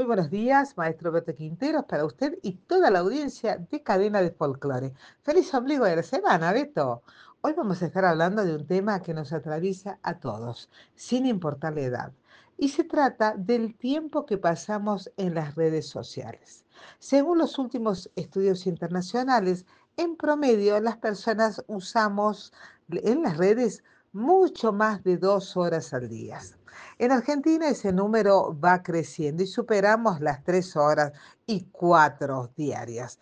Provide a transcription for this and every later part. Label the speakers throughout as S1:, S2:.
S1: buenos días, maestro Beto Quinteros, para usted y toda la audiencia de Cadena de Folclore. Feliz ombligo de la semana, Beto. Hoy vamos a estar hablando de un tema que nos atraviesa a todos, sin importar la edad. Y se trata del tiempo que pasamos en las redes sociales. Según los últimos estudios internacionales, en promedio las personas usamos en las redes mucho más de 2 horas al día. En Argentina ese número va creciendo y superamos las 3 horas y 4 diarias.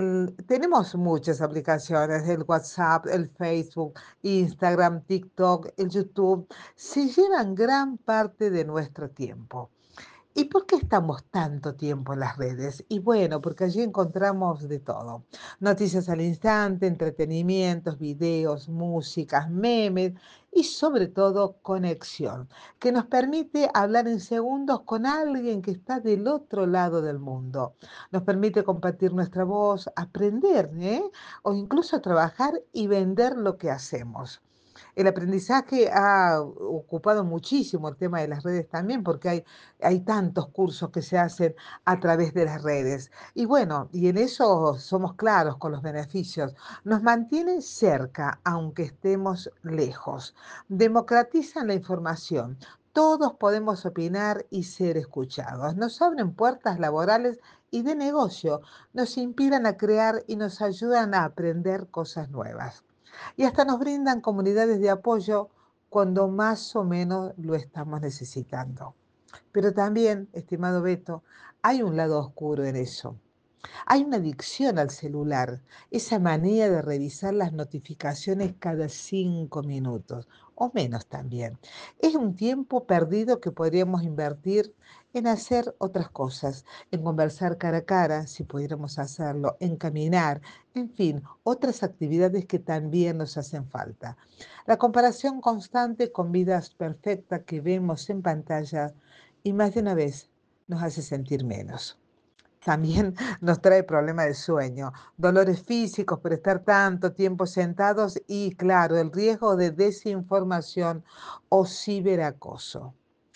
S1: Tenemos muchas aplicaciones, el WhatsApp, el Facebook, Instagram, TikTok, el YouTube, se llevan gran parte de nuestro tiempo. ¿Y por qué estamos tanto tiempo en las redes? Y bueno, porque allí encontramos de todo. Noticias al instante, entretenimientos, videos, músicas, memes y sobre todo conexión, que nos permite hablar en segundos con alguien que está del otro lado del mundo. Nos permite compartir nuestra voz, aprender, ¿eh? O incluso trabajar y vender lo que hacemos. El aprendizaje ha ocupado muchísimo el tema de las redes también, porque hay tantos cursos que se hacen a través de las redes. Y bueno, y en eso somos claros con los beneficios. Nos mantienen cerca, aunque estemos lejos. Democratizan la información. Todos podemos opinar y ser escuchados. Nos abren puertas laborales y de negocio. Nos inspiran a crear y nos ayudan a aprender cosas nuevas y hasta nos brindan comunidades de apoyo cuando más o menos lo estamos necesitando. Pero también, estimado Beto, hay un lado oscuro en eso. Hay una adicción al celular, esa manía de revisar las notificaciones cada 5 minutos, o menos también. Es un tiempo perdido que podríamos invertir en hacer otras cosas, en conversar cara a cara, si pudiéramos hacerlo, en caminar, en fin, otras actividades que también nos hacen falta. La comparación constante con vidas perfectas que vemos en pantalla y más de una vez nos hace sentir menos. También nos trae problemas de sueño, dolores físicos por estar tanto tiempo sentados y, claro, el riesgo de desinformación o ciberacoso.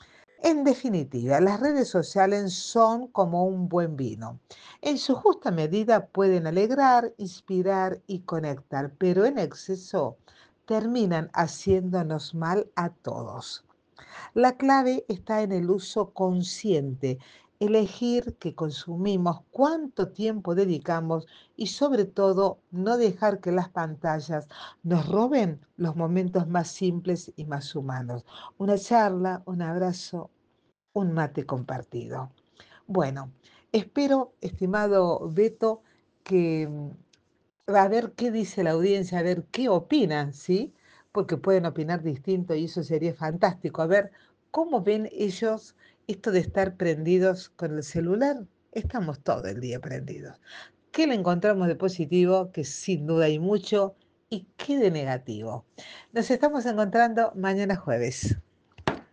S1: En definitiva, las redes sociales son como un buen vino. En su justa medida pueden alegrar, inspirar y conectar, pero en exceso terminan haciéndonos mal a todos. La clave está en el uso consciente, elegir qué consumimos, cuánto tiempo dedicamos y sobre todo no dejar que las pantallas nos roben los momentos más simples y más humanos. Una charla, un abrazo, un mate compartido. Bueno, espero, estimado Beto, que a ver qué dice la audiencia, a ver qué opinan, ¿sí? Porque pueden opinar distinto y eso sería fantástico. A ver, ¿cómo ven ellos esto de estar prendidos con el celular? Estamos todo el día prendidos. ¿Qué le encontramos de positivo? Que sin duda hay mucho. ¿Y qué de negativo? Nos estamos encontrando mañana jueves.